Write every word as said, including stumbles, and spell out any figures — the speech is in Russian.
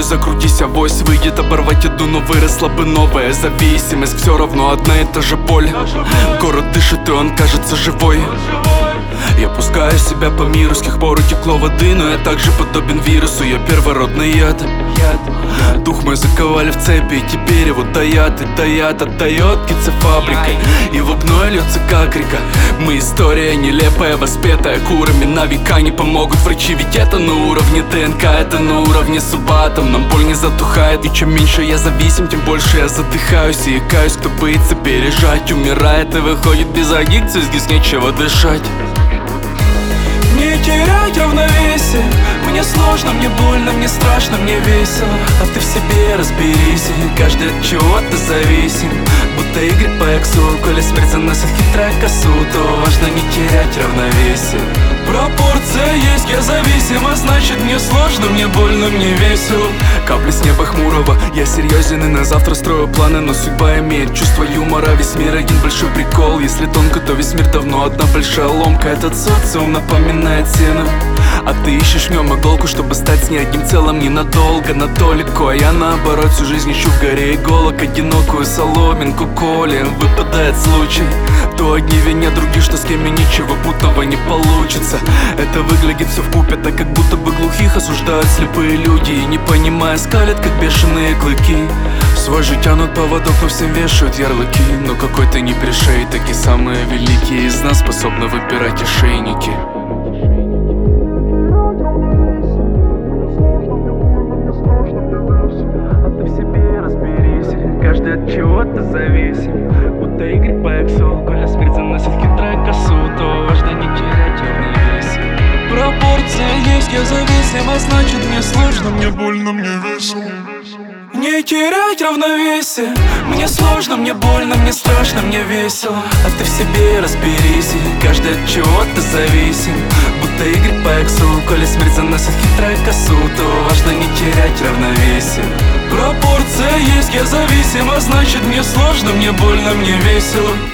закрутись, авось выйдет оборвать еду, но выросла бы новая зависимость. Все равно одна и та же боль. Город дышит, и он кажется живой. Я пускаю себя по миру, с тех пор утекло воды, но я также подобен вирусу, я первородный яд. Дух мой заковали в цепи, и теперь его таят и таят, отдает птицефабрикой. Его гной льется как река. Мы история нелепая, воспетая курами. На века не помогут врачи, ведь это на уровне ДНК, это на уровне субатом. Нам боль не затухает, и чем меньше я зависим, тем больше я задыхаюсь и икаюсь. Кто боится пережать, умирает и выходит без аддикции, здесь нечего дышать. Не терять равновесие. Мне сложно, мне больно, мне страшно, мне весело. А ты в себе разберись, каждый от чего-то зависим. Будто игры по эксу, коли смерть заносит хитрая косу, то важно не терять равновесие. Пропорция есть, я зависим, а значит мне сложно, мне больно, мне весело. Капли с неба хмурого, я серьезен и на завтра строю планы, но судьба имеет чувство юмора. Весь мир один большой прикол, если тонко, то весь мир давно одна большая ломка. Этот социум напоминает сено, а ты ищешь в нем иголку, чтобы стать с ней одним целым ненадолго, на толику. А я наоборот всю жизнь ищу в горе иголок одинокую соломинку, коли выпадает случай, то одни винят других, что с кем и ничего путного не получится. Это выглядит все вкупе, так как будто бы глухих осуждают слепые люди, и не понимая скалят, как бешеные клыки. Свой же тянут поводок, но всем вешают ярлыки. Но какой-то не пришей, такие самые великие из нас способны выпирать ошейники. Каждый от чего-то зависим. Будто игры по эксу, коли смерть заносит хитрая косу, то важно не терять равновесие. Пропорция есть, я зависим, а значит мне сложно, мне больно, мне весело. Не терять равновесие. Мне сложно, мне больно, мне страшно, мне весело. А ты в себе разберись, каждый от чего-то зависим. Будто игры по эксу, коли смерть заносит хитрая косу, то важно не терять равновесие. Пропорция есть, я зависим, а значит мне сложно, мне больно, мне весело.